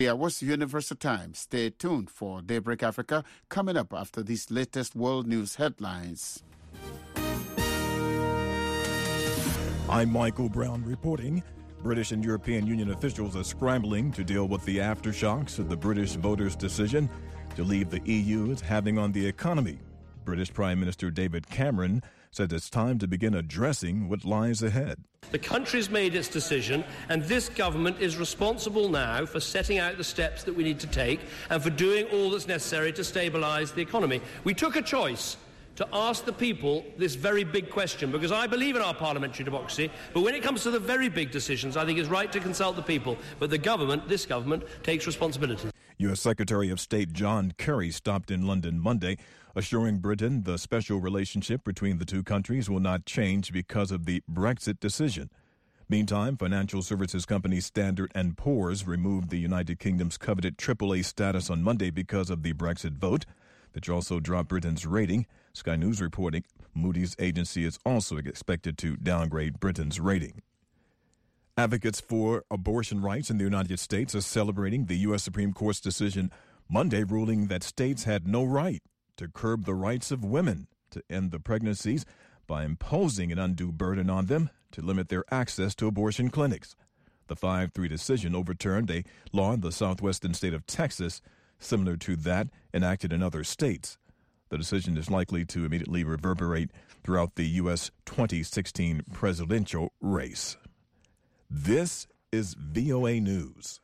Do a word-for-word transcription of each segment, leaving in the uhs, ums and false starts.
Yeah, what's Universal Time? Stay tuned for Daybreak Africa coming up after these latest world news headlines. I'm Michael Brown reporting. British and European Union officials are scrambling to deal with the aftershocks of the British voters' decision to leave the E U is having on the economy. British Prime Minister David Cameron said it's time to begin addressing what lies ahead. The country's made its decision, and this government is responsible now for setting out the steps that we need to take and for doing all that's necessary to stabilise the economy. We took a choice to ask the people this very big question, because I believe in our parliamentary democracy, but when it comes to the very big decisions, I think it's right to consult the people. But the government, this government, takes responsibility. U S Secretary of State John Kerry stopped in London Monday, assuring Britain the special relationship between the two countries will not change because of the Brexit decision. Meantime, financial services company Standard and Poor's removed the United Kingdom's coveted triple A status on Monday because of the Brexit vote, which also dropped Britain's rating. Sky News reporting Moody's agency is also expected to downgrade Britain's rating. Advocates for abortion rights in the United States are celebrating the U S Supreme Court's decision Monday ruling that states had no right to curb the rights of women to end the pregnancies by imposing an undue burden on them to limit their access to abortion clinics. The five three decision overturned a law in the southwestern state of Texas similar to that enacted in other states. The decision is likely to immediately reverberate throughout the U S twenty sixteen presidential race. This is V O A News.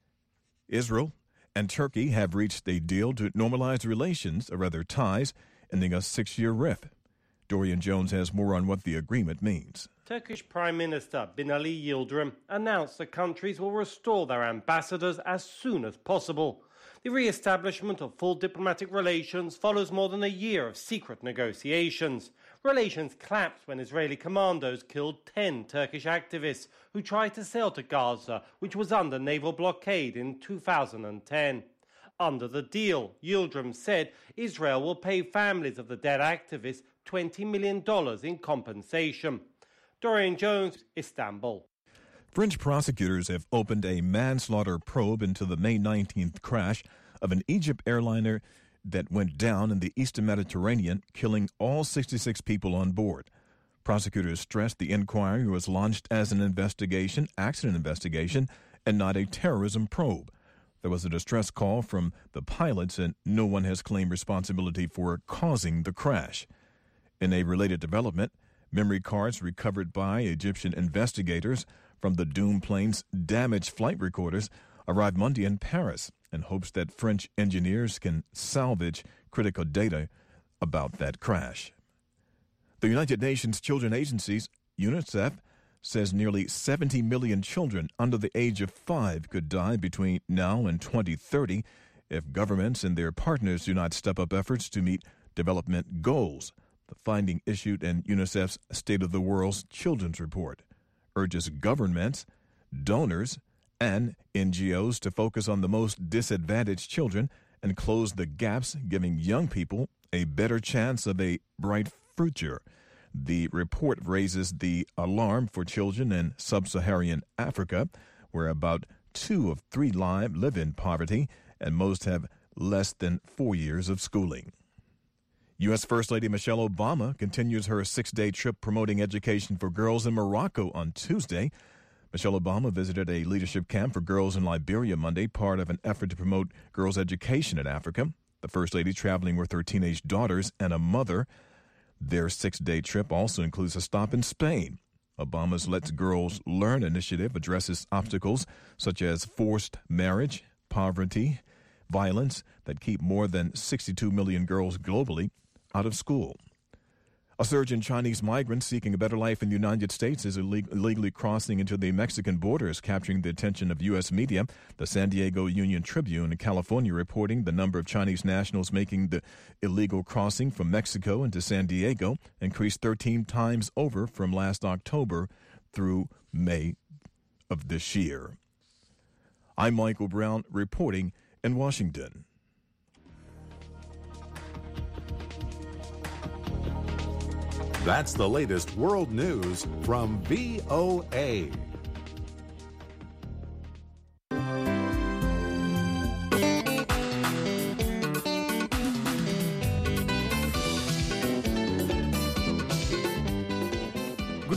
Israel and Turkey have reached a deal to normalize relations, or rather ties, ending a six-year rift. Dorian Jones has more on what the agreement means. Turkish Prime Minister Binali Yildirim announced the countries will restore their ambassadors as soon as possible. The re-establishment of full diplomatic relations follows more than a year of secret negotiations. Relations collapsed when Israeli commandos killed ten Turkish activists who tried to sail to Gaza, which was under naval blockade in two thousand ten. Under the deal, Yildirim said Israel will pay families of the dead activists twenty million dollars in compensation. Dorian Jones, Istanbul. French prosecutors have opened a manslaughter probe into the May nineteenth crash of an Egypt airliner that went down in the eastern Mediterranean, killing all sixty-six people on board. Prosecutors stressed the inquiry was launched as an investigation, accident investigation, and not a terrorism probe. There was a distress call from the pilots, and no one has claimed responsibility for causing the crash. In a related development, memory cards recovered by Egyptian investigators from the doomed plane's damaged flight recorders arrived Monday in Paris in hopes that French engineers can salvage critical data about that crash. The United Nations Children Agency's UNICEF says nearly seventy million children under the age of five could die between now and twenty thirty if governments and their partners do not step up efforts to meet development goals. The finding issued in UNICEF's State of the World's Children's Report urges governments, donors, and N G Os to focus on the most disadvantaged children and close the gaps, giving young people a better chance of a bright future. The report raises the alarm for children in sub-Saharan Africa, where about two of three live live in poverty, and most have less than four years of schooling. U S. First Lady Michelle Obama continues her six-day trip promoting education for girls in Morocco on Tuesday. Michelle Obama visited a leadership camp for girls in Liberia Monday, part of an effort to promote girls' education in Africa. The First Lady traveling with her teenage daughters and a mother. Their six-day trip also includes a stop in Spain. Obama's Let's Girls Learn initiative addresses obstacles such as forced marriage, poverty, violence that keep more than sixty-two million girls globally out of school. A surge in Chinese migrants seeking a better life in the United States is illeg- illegally crossing into the Mexican border, is capturing the attention of U S media. The San Diego Union Tribune in California reporting the number of Chinese nationals making the illegal crossing from Mexico into San Diego increased thirteen times over from last October through May of this year. I'm Michael Brown reporting in Washington. That's the latest world news from V O A.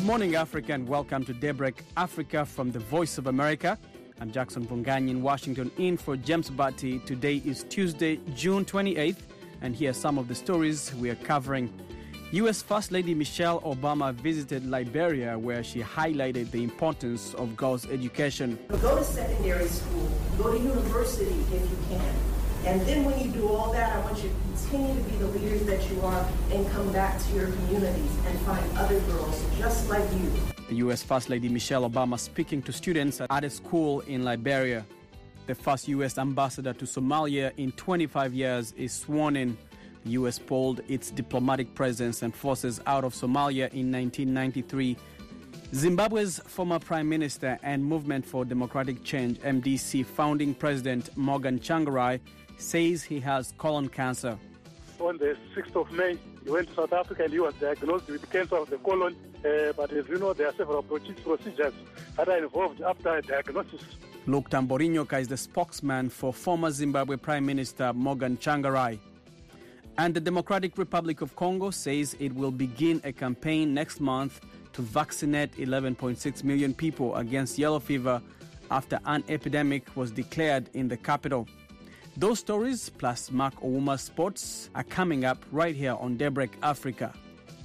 Good morning, Africa, and welcome to Daybreak Africa from the Voice of America. I'm Jackson Bunganyi in Washington, in for James Batty. Today is Tuesday, June twenty-eighth, and here are some of the stories we are covering. U S First Lady Michelle Obama visited Liberia, where she highlighted the importance of girls' education. Go to secondary school, go to university if you can. And then when you do all that, I want you to continue to be the leaders that you are and come back to your communities and find other girls just like you. The U S First Lady Michelle Obama speaking to students at a school in Liberia. The first U S ambassador to Somalia in twenty-five years is sworn in. The U S pulled its diplomatic presence and forces out of Somalia in nineteen ninety-three. Zimbabwe's former Prime Minister and Movement for Democratic Change, M D C, founding president Morgan Tsvangirai says he has colon cancer. On the sixth of May, he went to South Africa and he was diagnosed with cancer of the colon. Uh, but as you know, there are several procedures that are involved after diagnosis. Luke Tamborinyoka is the spokesman for former Zimbabwe Prime Minister Morgan Tsvangirai. And the Democratic Republic of Congo says it will begin a campaign next month to vaccinate eleven point six million people against yellow fever after an epidemic was declared in the capital. Those stories, plus Mark Ouma's sports, are coming up right here on Daybreak Africa.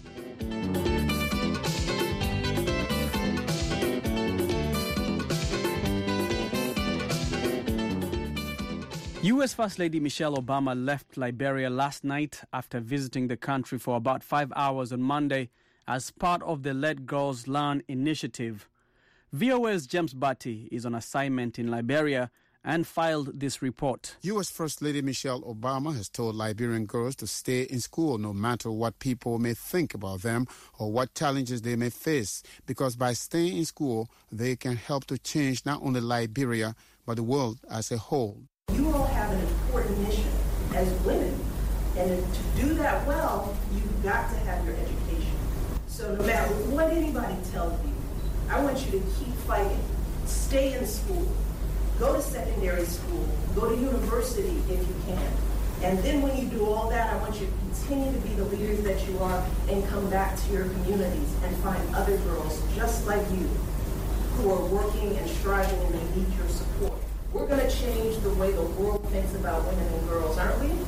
U S First Lady Michelle Obama left Liberia last night after visiting the country for about five hours on Monday as part of the Let Girls Learn initiative. V O A's James Batty is on assignment in Liberia and filed this report. U S First Lady Michelle Obama has told Liberian girls to stay in school no matter what people may think about them or what challenges they may face, because by staying in school, they can help to change not only Liberia, but the world as a whole. You all have an important mission as women, and to do that well, you've got to have your education. So no matter what anybody tells you, I want you to keep fighting. Stay in school. Go to secondary school. Go to university if you can. And then when you do all that, I want you to continue to be the leaders that you are and come back to your communities and find other girls just like you who are working and striving and they need your support. We're going to change the way the world thinks about women and girls, aren't we?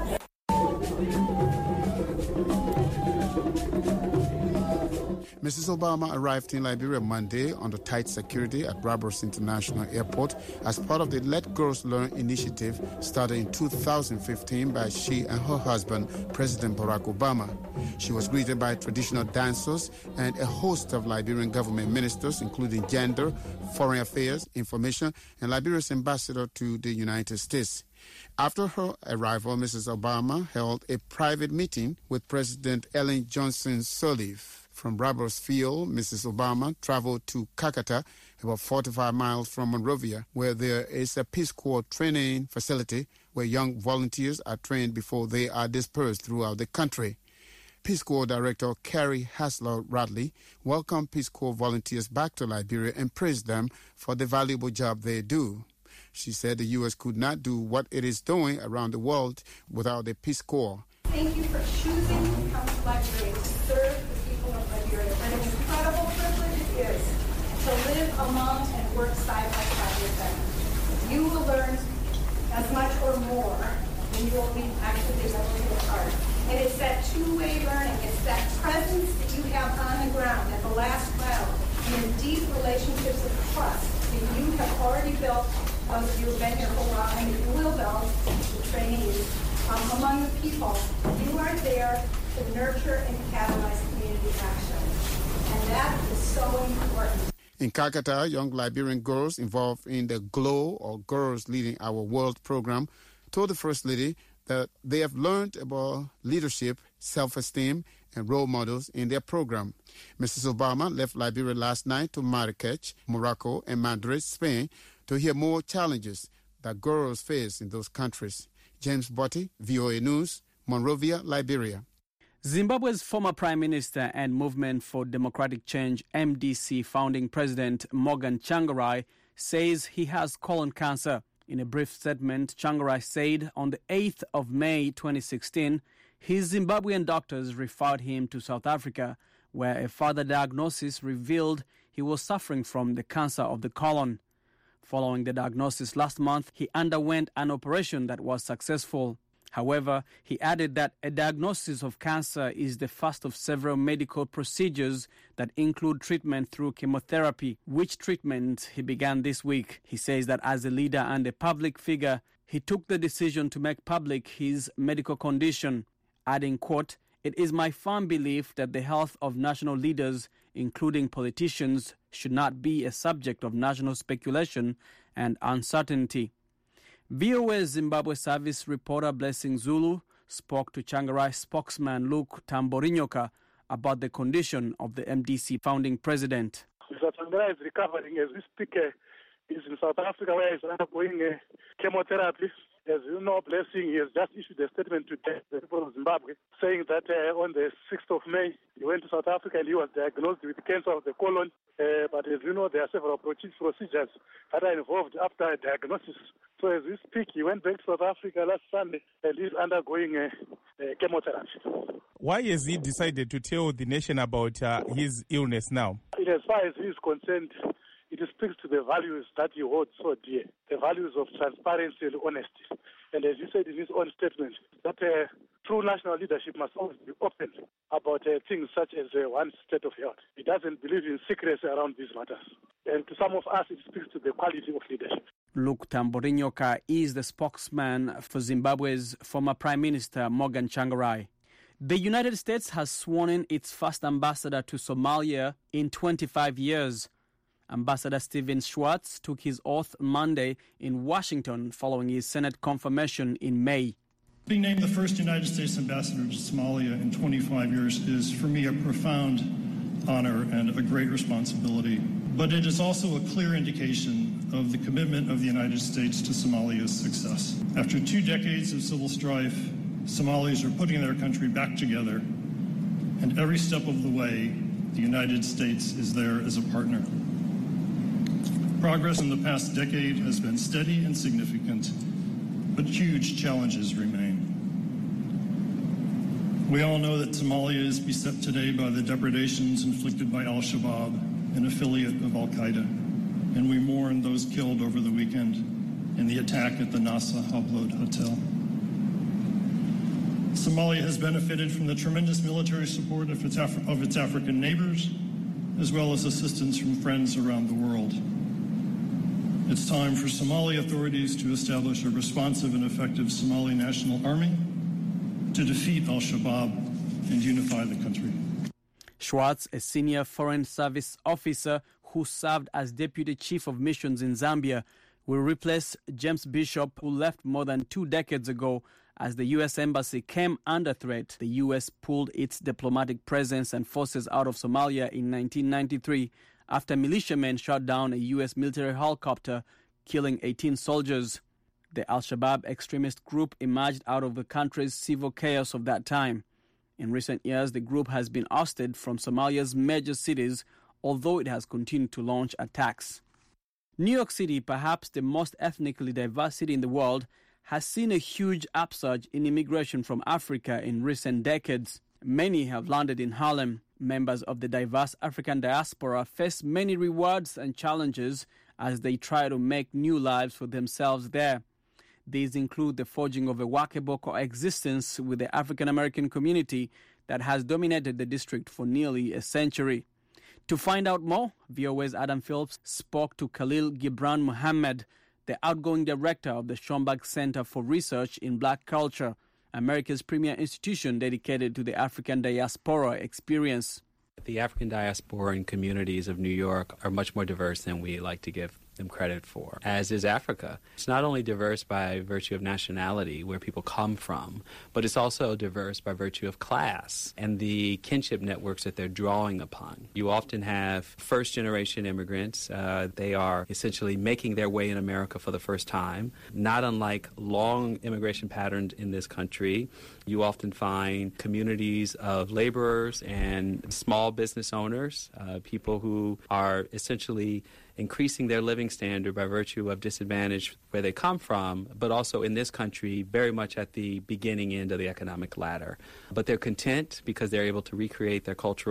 Missus Obama arrived in Liberia Monday under tight security at Barbados International Airport as part of the Let Girls Learn initiative started in two thousand fifteen by she and her husband, President Barack Obama. She was greeted by traditional dancers and a host of Liberian government ministers, including gender, foreign affairs, information, and Liberia's ambassador to the United States. After her arrival, Missus Obama held a private meeting with President Ellen Johnson Sirleaf. From Barbados Field, Missus Obama traveled to Kakata, about forty-five miles from Monrovia, where there is a Peace Corps training facility where young volunteers are trained before they are dispersed throughout the country. Peace Corps Director Carrie Hasler Radley welcomed Peace Corps volunteers back to Liberia and praised them for the valuable job they do. She said the U S could not do what it is doing around the world without the Peace Corps. Thank you for choosing to come to Liberia to serve the people of Liberia. What an incredible privilege it is to live among and work side by side with them. You will learn as much or more than you will be actually able to impart. And it's that two-way learning. It's that presence that you have on the ground at the last mile and the deep relationships of trust that you have already built. Those of you who have been here for a while and you will build, the trainees, um, among the people. You are there to nurture and catalyze community action. And that is so important. In Kakata, young Liberian girls involved in the GLOW, or Girls Leading Our World program, told the First Lady that they have learned about leadership, self-esteem, and role models in their program. Missus Obama left Liberia last night to Marrakech, Morocco, and Madrid, Spain, to hear more challenges that girls face in those countries. James Batty, V O A News, Monrovia, Liberia. Zimbabwe's former Prime Minister and Movement for Democratic Change, M D C, founding President Morgan Tsvangirai says he has colon cancer. In a brief statement, Tsvangirai said on the eighth of May twenty sixteen, his Zimbabwean doctors referred him to South Africa, where a further diagnosis revealed he was suffering from the cancer of the colon. Following the diagnosis last month, he underwent an operation that was successful. However, he added that a diagnosis of cancer is the first of several medical procedures that include treatment through chemotherapy, which treatment he began this week. He says that as a leader and a public figure, he took the decision to make public his medical condition, adding, quote, "It is my firm belief that the health of national leaders, including politicians, should not be a subject of national speculation and uncertainty." V O A Zimbabwe service reporter Blessing Zulu spoke to Changarai spokesman Luke Tamborinyoka about the condition of the M D C founding president. Mister Changarai is recovering as we speak. Uh, he's in South Africa where he's undergoing uh, chemotherapy. As you know, Blessing, he has just issued a statement today, the people of Zimbabwe, saying that uh, on the sixth of May, he went to South Africa and he was diagnosed with cancer of the colon. Uh, but as you know, there are several procedures that are involved after diagnosis. So as we speak, he went back to South Africa last Sunday and he's undergoing uh, uh, chemotherapy. Why has he decided to tell the nation about uh, his illness now? In as far as he is concerned, it speaks to the values that he holds so dear, the values of transparency and honesty. And as you said in his own statement, that uh, true national leadership must always be open about uh, things such as uh, one's state of health. He doesn't believe in secrecy around these matters. And to some of us, it speaks to the quality of leadership. Luke Tamborinyoka is the spokesman for Zimbabwe's former Prime Minister Morgan Changarai. The United States has sworn in its first ambassador to Somalia in twenty-five years. Ambassador Stephen Schwartz took his oath Monday in Washington following his Senate confirmation in May. Being named the first United States ambassador to Somalia in twenty-five years is, for me, a profound honor and a great responsibility. But it is also a clear indication of the commitment of the United States to Somalia's success. After two decades of civil strife, Somalis are putting their country back together, and every step of the way, the United States is there as a partner. Progress in the past decade has been steady and significant, but huge challenges remain. We all know that Somalia is beset today by the depredations inflicted by al-Shabaab, an affiliate of al-Qaeda, and we mourn those killed over the weekend in the attack at the Nasa Hablod Hotel. Somalia has benefited from the tremendous military support of its, Af- of its African neighbors, as well as assistance from friends around the world. It's time for Somali authorities to establish a responsive and effective Somali National Army to defeat al-Shabaab and unify the country. Schwartz, a senior Foreign Service officer who served as Deputy Chief of Missions in Zambia, will replace James Bishop, who left more than two decades ago as the U S Embassy came under threat. The U S pulled its diplomatic presence and forces out of Somalia in nineteen ninety-three after militiamen shot down a U S military helicopter, killing eighteen soldiers. The al-Shabaab extremist group emerged out of the country's civil chaos of that time. In recent years, the group has been ousted from Somalia's major cities, although it has continued to launch attacks. New York City, perhaps the most ethnically diverse city in the world, has seen a huge upsurge in immigration from Africa in recent decades. Many have landed in Harlem. Members of the diverse African diaspora face many rewards and challenges as they try to make new lives for themselves there. These include the forging of a workable coexistence with the African American community that has dominated the district for nearly a century. To find out more, V O A's Adam Phillips spoke to Khalil Gibran Muhammad, the outgoing director of the Schomburg Center for Research in Black Culture, America's premier institution dedicated to the African diaspora experience. The African diaspora and communities of New York are much more diverse than we like to give them credit for, as is Africa. It's not only diverse by virtue of nationality, where people come from, but it's also diverse by virtue of class and the kinship networks that they're drawing upon. You often have first-generation immigrants. Uh, they are essentially making their way in America for the first time. Not unlike long immigration patterns in this country, you often find communities of laborers and small business owners, uh, people who are essentially increasing their living standard by virtue of disadvantage where they come from, but also in this country very much at the beginning end of the economic ladder. But they're content because they're able to recreate their cultural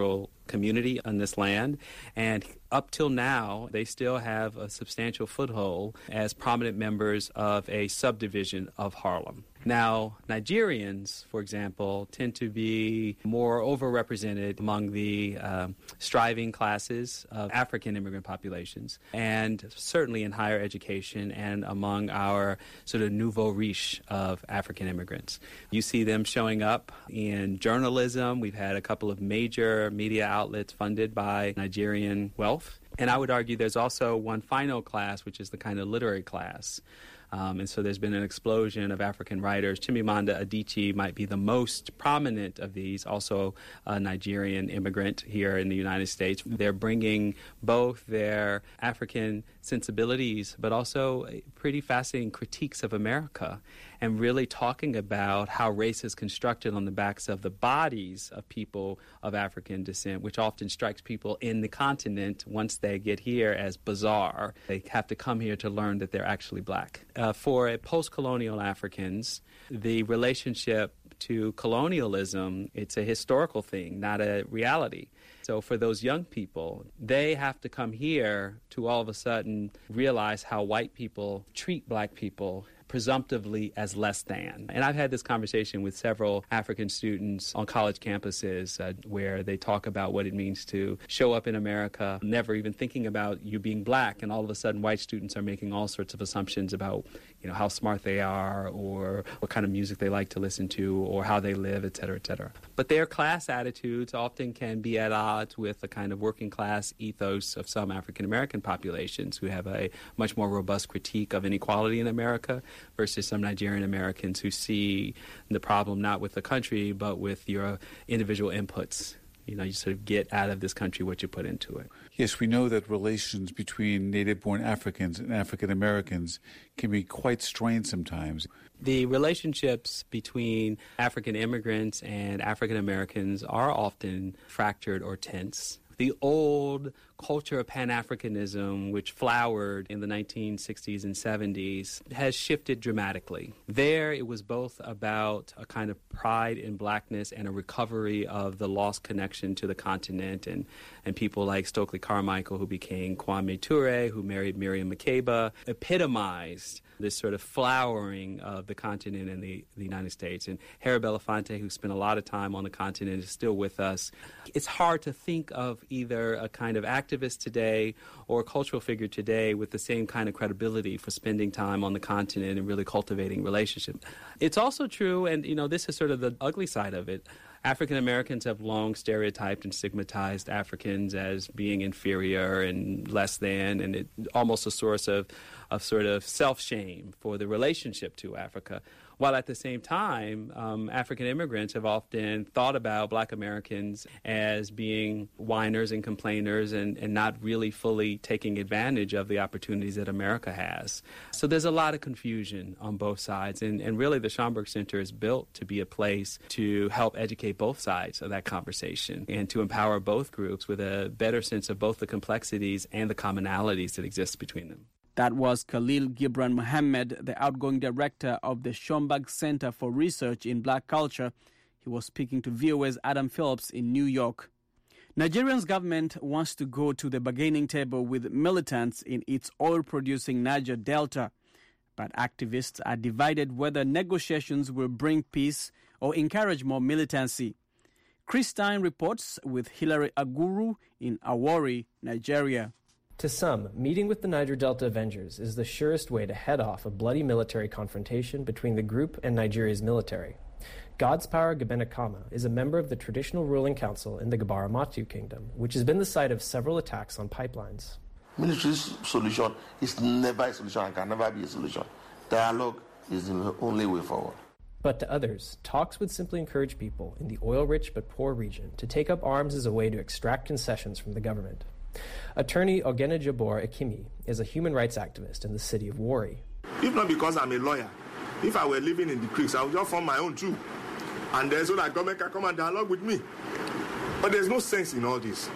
community on this land. And up till now, they still have a substantial foothold as prominent members of a subdivision of Harlem. Now, Nigerians, for example, tend to be more overrepresented among the uh, striving classes of African immigrant populations, and certainly in higher education and among our sort of nouveau riche of African immigrants. You see them showing up in journalism. We've had a couple of major media outlets funded by Nigerian wealth. And I would argue there's also one final class, which is the kind of literary class. Um, and so there's been an explosion of African writers. Chimamanda Adichie might be the most prominent of these, also a Nigerian immigrant here in the United States. They're bringing both their African sensibilities, but also pretty fascinating critiques of America, and really talking about how race is constructed on the backs of the bodies of people of African descent, which often strikes people in the continent once they get here as bizarre. They have to come here to learn that they're actually black. Uh, for post-colonial Africans, the relationship to colonialism, it's a historical thing, not a reality. So for those young people, they have to come here to all of a sudden realize how white people treat black people presumptively as less than. And I've had this conversation with several African students on college campuses uh, where they talk about what it means to show up in America, never even thinking about you being black, and all of a sudden white students are making all sorts of assumptions about, you know, how smart they are, or what kind of music they like to listen to, or how they live, et cetera, et cetera. But their class attitudes often can be at odds with the kind of working class ethos of some African American populations who have a much more robust critique of inequality in America, versus some Nigerian Americans who see the problem not with the country, but with your individual inputs. You know, you sort of get out of this country what you put into it. Yes, we know that relations between native-born Africans and African Americans can be quite strained sometimes. The relationships between African immigrants and African Americans are often fractured or tense. The old culture of Pan-Africanism, which flowered in the nineteen sixties and seventies, has shifted dramatically. There, it was both about a kind of pride in blackness and a recovery of the lost connection to the continent, and, and people like Stokely Carmichael, who became Kwame Ture, who married Miriam Makeba, epitomized this sort of flowering of the continent and the, the United States. And Harry Belafonte, who spent a lot of time on the continent, is still with us. It's hard to think of either a kind of activist today or a cultural figure today with the same kind of credibility for spending time on the continent and really cultivating relationships. It's also true, and you know, this is sort of the ugly side of it, African Americans have long stereotyped and stigmatized Africans as being inferior and less than, and it, almost a source of, of sort of self-shame for the relationship to Africa. While at the same time, um, African immigrants have often thought about Black Americans as being whiners and complainers and, and not really fully taking advantage of the opportunities that America has. So there's a lot of confusion on both sides. And, and really, the Schomburg Center is built to be a place to help educate both sides of that conversation and to empower both groups with a better sense of both the complexities and the commonalities that exist between them. That was Khalil Gibran Mohammed, the outgoing director of the Schomburg Center for Research in Black Culture. He was speaking to V O A's Adam Phillips in New York. Nigeria's government wants to go to the bargaining table with militants in its oil-producing Niger Delta. But activists are divided whether negotiations will bring peace or encourage more militancy. Chris Stein reports with Hilary Aguru in Awori, Nigeria. To some, meeting with the Niger Delta Avengers is the surest way to head off a bloody military confrontation between the group and Nigeria's military. God's Power Gabenakama is a member of the traditional ruling council in the Gabaramatu Kingdom, which has been the site of several attacks on pipelines. Military's solution is never a solution and can never be a solution. Dialogue is the only way forward. But to others, talks would simply encourage people in the oil-rich but poor region to take up arms as a way to extract concessions from the government. Attorney Ogene Jabor Ekimi is a human rights activist in the city of Warri. If not because I'm a lawyer, if I were living in the creeks, I would just form my own too. And then so that government can come and dialogue with me. But there's no sense in all this.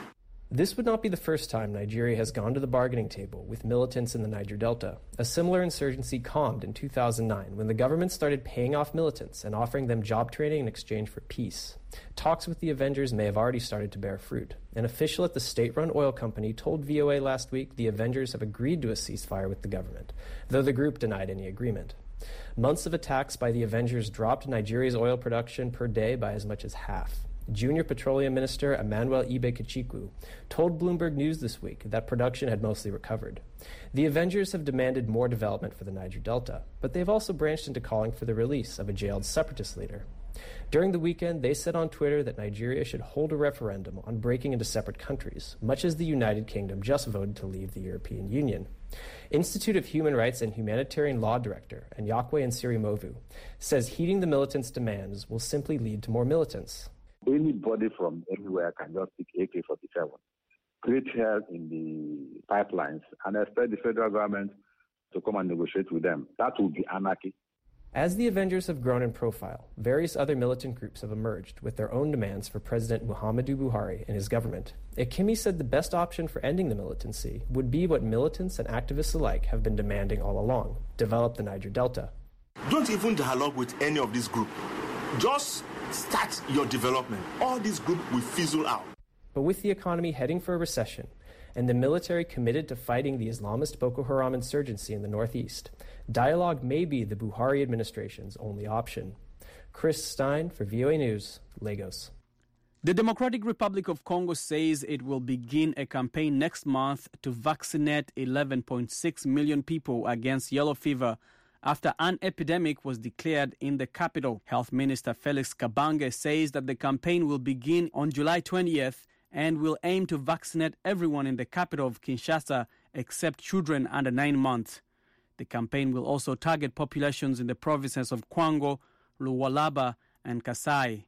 This would not be the first time Nigeria has gone to the bargaining table with militants in the Niger Delta. A similar insurgency calmed in two thousand nine when the government started paying off militants and offering them job training in exchange for peace. Talks with the Avengers may have already started to bear fruit. An official at the state-run oil company told V O A last week the Avengers have agreed to a ceasefire with the government, though the group denied any agreement. Months of attacks by the Avengers dropped Nigeria's oil production per day by as much as half. Junior Petroleum Minister Emmanuel Ibe Kachikwu told Bloomberg News this week that production had mostly recovered. The Avengers have demanded more development for the Niger Delta, but they've also branched into calling for the release of a jailed separatist leader. During the weekend, they said on Twitter that Nigeria should hold a referendum on breaking into separate countries, much as the United Kingdom just voted to leave the European Union. Institute of Human Rights and Humanitarian Law Director Anyakwe Nsirimovu says heeding the militants' demands will simply lead to more militants. Anybody from anywhere can just pick A K forty-seven, create hell in the pipelines, and expect the federal government to come and negotiate with them. That would be anarchy. As the Avengers have grown in profile, various other militant groups have emerged with their own demands for President Muhammadu Buhari and his government. Ekimi said the best option for ending the militancy would be what militants and activists alike have been demanding all along: develop the Niger Delta. Don't even dialogue with any of this group. Just start your development. All this group will fizzle out. But with the economy heading for a recession and the military committed to fighting the Islamist Boko Haram insurgency in the northeast, dialogue may be the Buhari administration's only option. Chris Stein for V O A News, Lagos. The Democratic Republic of Congo says it will begin a campaign next month to vaccinate eleven point six million people against yellow fever after an epidemic was declared in the capital. Health Minister Felix Kabange says that the campaign will begin on July twentieth and will aim to vaccinate everyone in the capital of Kinshasa except children under nine months. The campaign will also target populations in the provinces of Kwango, Lualaba, and Kasai.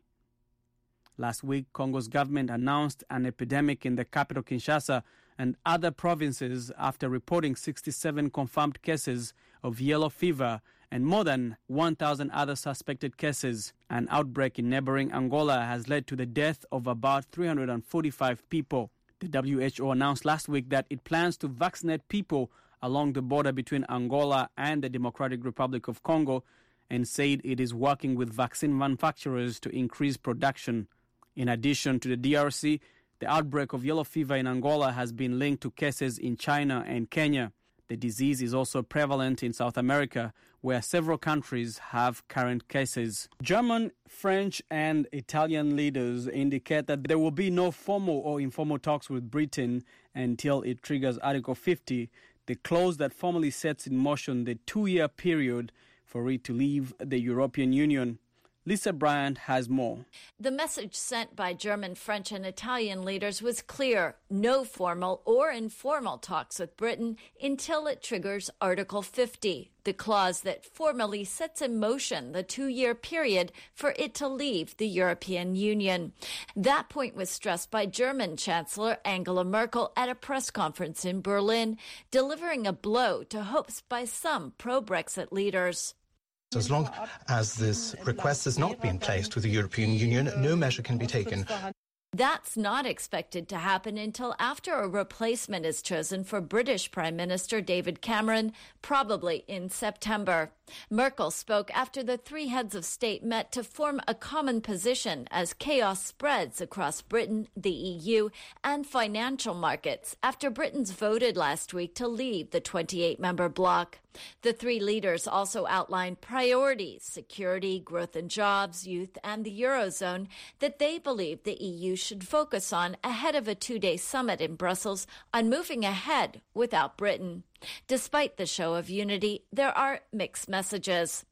Last week, Congo's government announced an epidemic in the capital Kinshasa and other provinces after reporting sixty-seven confirmed cases of yellow fever and more than one thousand other suspected cases. An outbreak in neighboring Angola has led to the death of about three hundred forty-five people. The W H O announced last week that it plans to vaccinate people along the border between Angola and the Democratic Republic of Congo and said it is working with vaccine manufacturers to increase production. In addition to the D R C, the outbreak of yellow fever in Angola has been linked to cases in China and Kenya. The disease is also prevalent in South America, where several countries have current cases. German, French, and Italian leaders indicate that there will be no formal or informal talks with Britain until it triggers Article fifty, the clause that formally sets in motion the two-year period for it to leave the European Union. Lisa Bryant has more. The message sent by German, French, and Italian leaders was clear: no formal or informal talks with Britain until it triggers Article fifty, the clause that formally sets in motion the two-year period for it to leave the European Union. That point was stressed by German Chancellor Angela Merkel at a press conference in Berlin, delivering a blow to hopes by some pro-Brexit leaders. As long as this request has not been placed with the European Union, no measure can be taken. That's not expected to happen until after a replacement is chosen for British Prime Minister David Cameron, probably in September. Merkel spoke after the three heads of state met to form a common position as chaos spreads across Britain, the E U, and financial markets after Britons voted last week to leave the twenty-eight member bloc. The three leaders also outlined priorities: security, growth and jobs, youth, and the Eurozone that they believe the E U should focus on ahead of a two-day summit in Brussels on moving ahead without Britain. Despite the show of unity, there are mixed messages.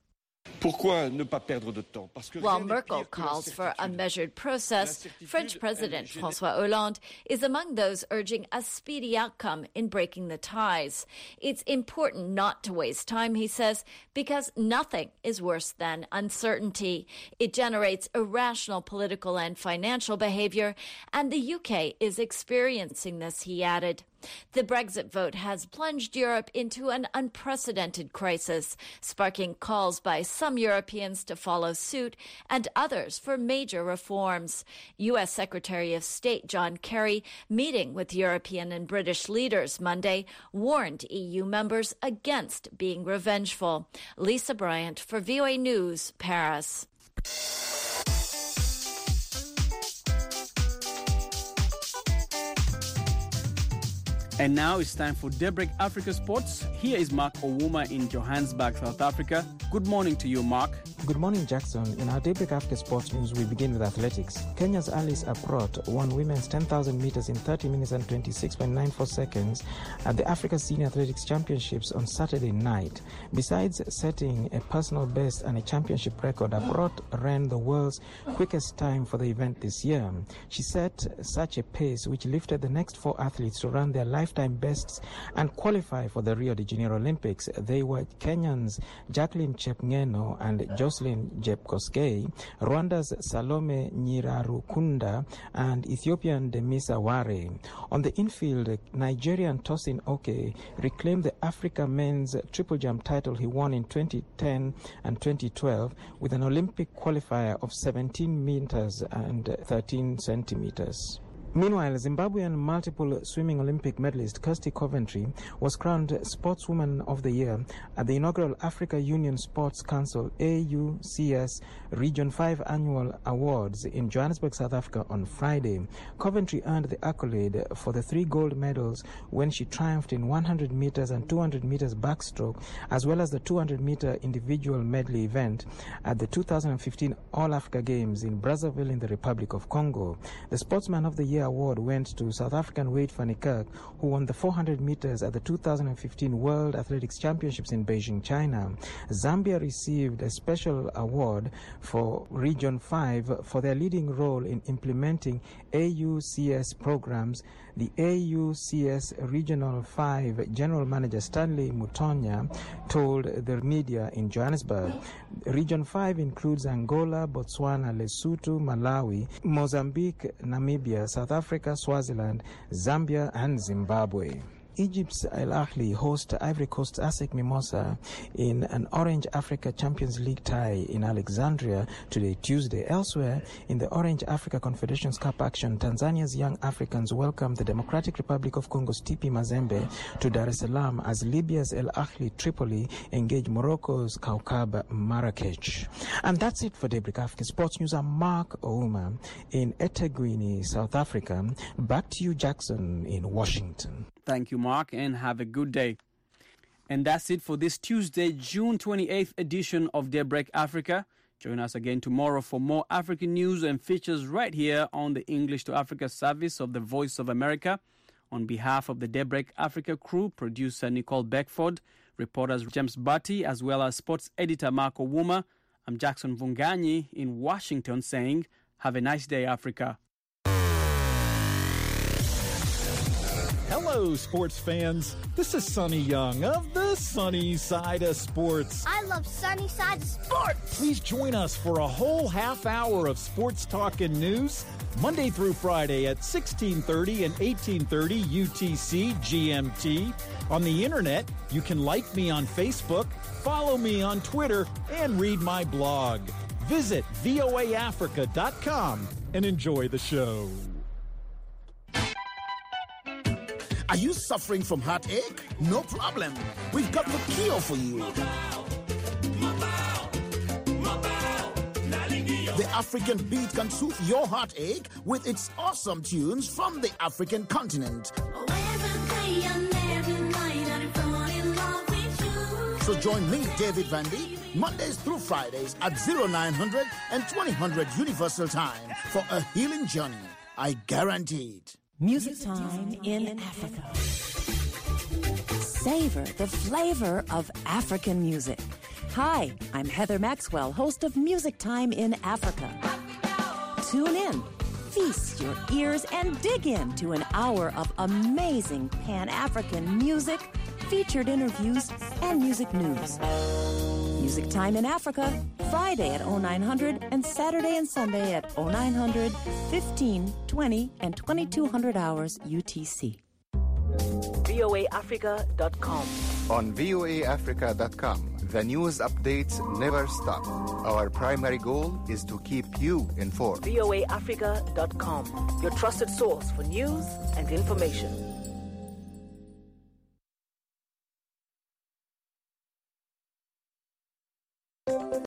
While Merkel calls for a measured process, French President François Hollande is among those urging a speedy outcome in breaking the ties. It's important not to waste time, he says, because nothing is worse than uncertainty. It generates irrational political and financial behavior, and the U K is experiencing this, he added. The Brexit vote has plunged Europe into an unprecedented crisis, sparking calls by some Europeans to follow suit and others for major reforms. U S Secretary of State John Kerry, meeting with European and British leaders Monday, warned E U members against being revengeful. Lisa Bryant for V O A News, Paris. And now it's time for Daybreak Africa Sports. Here is Mark Owuma in Johannesburg, South Africa. Good morning to you, Mark. Good morning, Jackson. In our Daybreak Africa Sports news, we begin with athletics. Kenya's Alice Aprot won women's ten thousand meters in thirty minutes and twenty-six point nine four seconds at the Africa Senior Athletics Championships on Saturday night. Besides setting a personal best and a championship record, Aprot ran the world's quickest time for the event this year. She set such a pace which lifted the next four athletes to run their lifetime bests and qualify for the Rio de Janeiro Olympics. They were Kenyans Jacqueline Chepngeno and Jocelyn Jepkoskei, Rwanda's Salome Nyirarukunda, and Ethiopian Demisa Ware. On the infield, Nigerian Tosin Oke reclaimed the Africa men's triple jump title he won in twenty ten and twenty twelve with an Olympic qualifier of seventeen meters and thirteen centimeters. Meanwhile, Zimbabwean multiple swimming Olympic medalist Kirsty Coventry was crowned Sportswoman of the Year at the inaugural Africa Union Sports Council A U C S Region five Annual Awards in Johannesburg, South Africa on Friday. Coventry earned the accolade for the three gold medals when she triumphed in one hundred meters and two hundred meters backstroke, as well as the two hundred meter individual medley event at the two thousand fifteen All-Africa Games in Brazzaville in the Republic of Congo. The Sportsman of the Year award went to South African Wade van Niekerk, who won the four hundred meters at the two thousand fifteen World Athletics Championships in Beijing, China. Zambia received a special award for Region five for their leading role in implementing A U C S programs. The A U C S Regional five General Manager Stanley Mutonya told the media in Johannesburg. Region five includes Angola, Botswana, Lesotho, Malawi, Mozambique, Namibia, South Africa, Swaziland, Zambia, and Zimbabwe. Egypt's Al Ahly host Ivory Coast's ASEC Mimosa in an Orange Africa Champions League tie in Alexandria today, Tuesday. Elsewhere, in the Orange Africa Confederations Cup action, Tanzania's Young Africans welcomed the Democratic Republic of Congo's T P Mazembe to Dar es Salaam as Libya's El Ahly Tripoli engage Morocco's Kaukab Marrakech. And that's it for Daybreak Africa Sports News. I'm Mark Ouma in eThekwini, South Africa. Back to you, Jackson, in Washington. Thank you, Mark, and have a good day. And that's it for this Tuesday, June twenty-eighth edition of Daybreak Africa. Join us again tomorrow for more African news and features right here on the English to Africa service of the Voice of America. On behalf of the Daybreak Africa crew, producer Nicole Beckford, reporters James Batty, as well as sports editor Mark Owuma, I'm Jackson Vunganyi in Washington saying, have a nice day, Africa. Hello, sports fans. This is Sonny Young of the Sunny Side of Sports. I love Sunny Side of Sports. Please join us for a whole half hour of sports talk and news, Monday through Friday at sixteen thirty and eighteen thirty U T C G M T. On the internet, you can like me on Facebook, follow me on Twitter, and read my blog. Visit V O A Africa dot com and enjoy the show. Are you suffering from heartache? No problem. We've got the cure for you. The African beat can soothe your heartache with its awesome tunes from the African continent. So join me, David Vandy, Mondays through Fridays at oh nine hundred and twenty hundred Universal Time for a healing journey. I guarantee it. Music Time in Africa. Savor the flavor of African music. Hi, I'm Heather Maxwell, host of Music Time in Africa. Tune in, feast your ears, and dig into an hour of amazing Pan-African music, featured interviews, and music news. Music Time in Africa, Friday at oh nine hundred and Saturday and Sunday at oh nine hundred, fifteen, twenty, and twenty-two hundred hours U T C. V O A Africa dot com. On V O A Africa dot com, the news updates never stop. Our primary goal is to keep you informed. V O A Africa dot com, your trusted source for news and information.